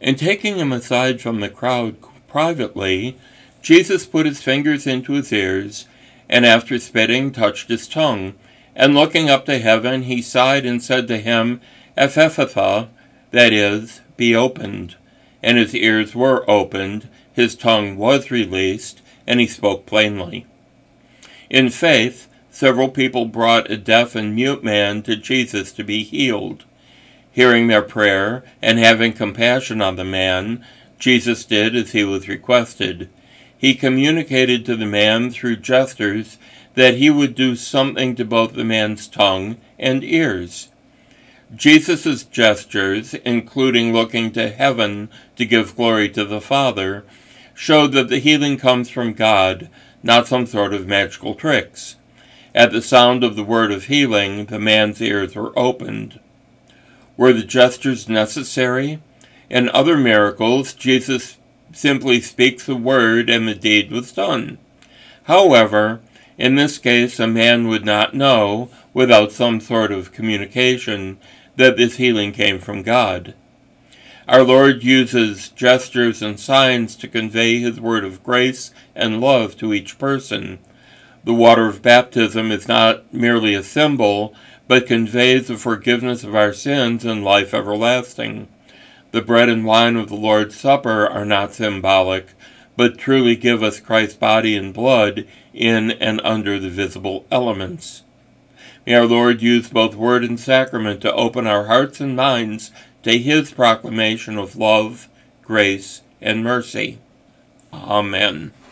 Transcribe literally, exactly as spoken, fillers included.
And taking him aside from the crowd privately, Jesus put his fingers into his ears, and after spitting, touched his tongue. And looking up to heaven, he sighed and said to him, Ephphatha, that is, be opened. And his ears were opened, his tongue was released, and he spoke plainly. In faith, several people brought a deaf and mute man to Jesus to be healed. Hearing their prayer, and having compassion on the man, Jesus did as he was requested. He communicated to the man through gestures that he would do something to both the man's tongue and ears. Jesus' gestures, including looking to heaven to give glory to the Father, showed that the healing comes from God, not some sort of magical tricks. At the sound of the word of healing, the man's ears were opened. Were the gestures necessary? In other miracles, Jesus simply speaks the word and the deed was done. However, in this case, a man would not know, without some sort of communication, that this healing came from God. Our Lord uses gestures and signs to convey his word of grace and love to each person. The water of baptism is not merely a symbol, but conveys the forgiveness of our sins and life everlasting. The bread and wine of the Lord's Supper are not symbolic, but truly give us Christ's body and blood in and under the visible elements. May our Lord use both word and sacrament to open our hearts and minds to his proclamation of love, grace, and mercy. Amen.